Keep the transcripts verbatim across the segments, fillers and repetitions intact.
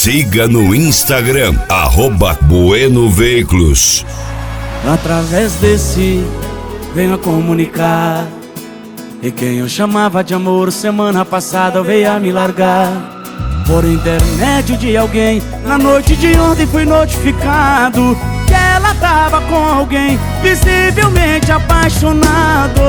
siga no Instagram, arroba Bueno Veículos. Através desse venho a comunicar, e quem eu chamava de amor semana passada veio a me largar. Por intermédio de alguém, na noite de ontem fui notificado que ela tava com alguém, visivelmente apaixonados.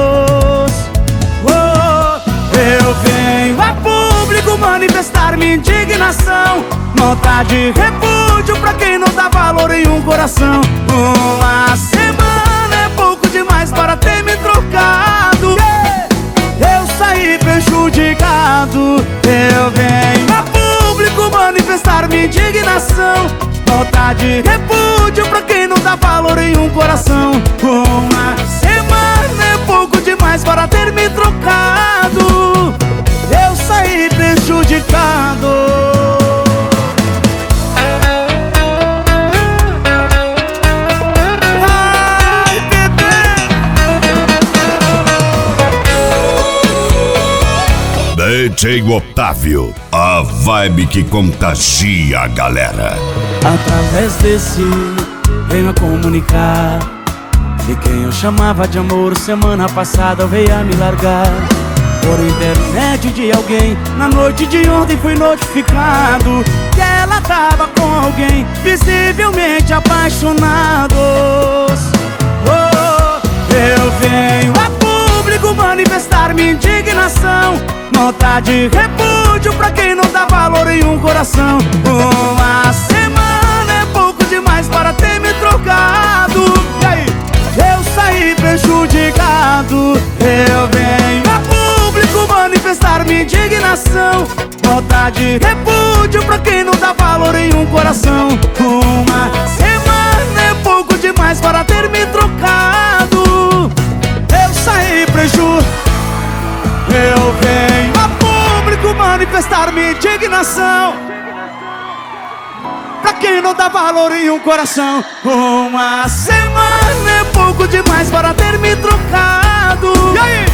Oh, eu venho a público manifestar minha indignação, nota de repúdio pra quem não dá valor em um coração. Uma semana é pouco demais para ter me trocado, eu saí prejudicado. Eu venho a público manifestar minha indignação, nota de repúdio pra quem não dá valor em um coração. Uma semana é pouco demais para ter me trocado, eu saí prejudicado. D J Otávio, a vibe que contagia a galera. Através desse venho a comunicar, e quem eu chamava de amor semana passada veio a me largar. Por intermédio de alguém, na noite de ontem fui notificado que ela tava com alguém, visivelmente apaixonados. Oh, eu venho a público manifestar minha indignação, nota de repúdio pra quem não dá valor em um coração. Uma semana é pouco demais para ter me trocado, e aí? Eu saí prejudicado. Eu venho a público manifestar minha indignação, nota de repúdio pra quem não dá valor em um coração. Uma semana é pouco demais para ter me trocado, eu saí prejudicado. Eu venho a público manifestar minha indignação, pra quem não dá valor em um coração. Uma semana é pouco demais para ter me trocado, e aí?